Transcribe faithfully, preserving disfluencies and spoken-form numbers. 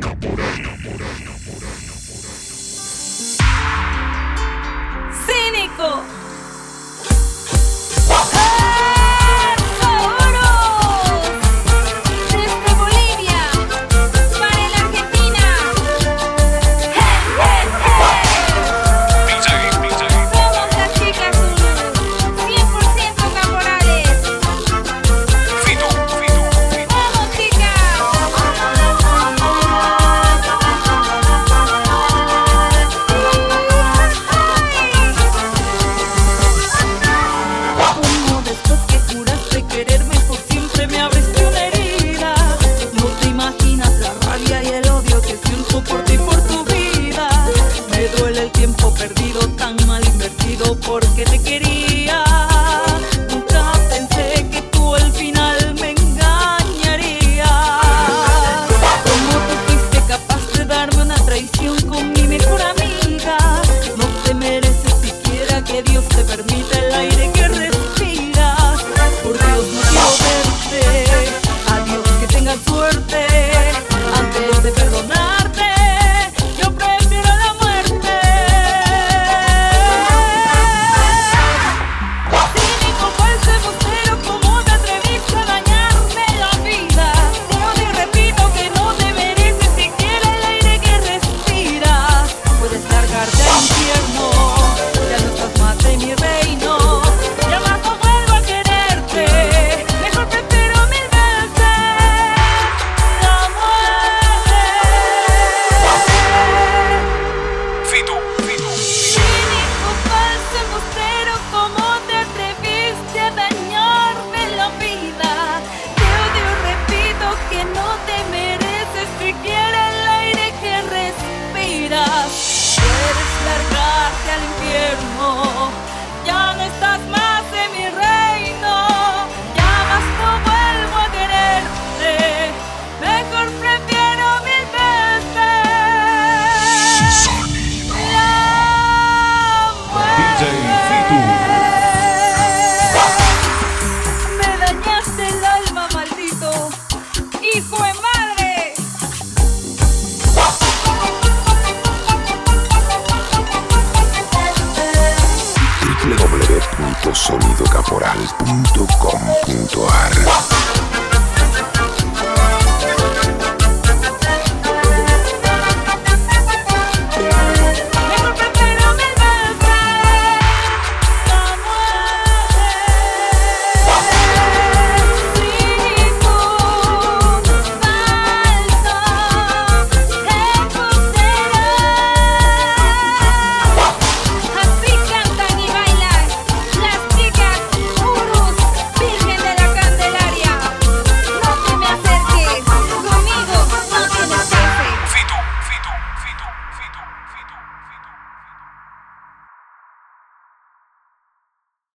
Cínico. Porque te quería, nunca pensé que tú al final me engañarías. ¿Cómo tú fuiste capaz de darme una traición con mi mejor amiga? No te mereces siquiera que Dios te permita el aire que respiras. Por Dios no quiero verte, adiós, que tengas suerte. Antes de perdonarte, yo prefiero la muerte. Ya no estás más en mi reino, ya más no vuelvo a quererte, mejor prefiero mil veces la muerte. Me dañaste el alma, maldito hijo de madre. w w w punto sonido caporal punto com punto a r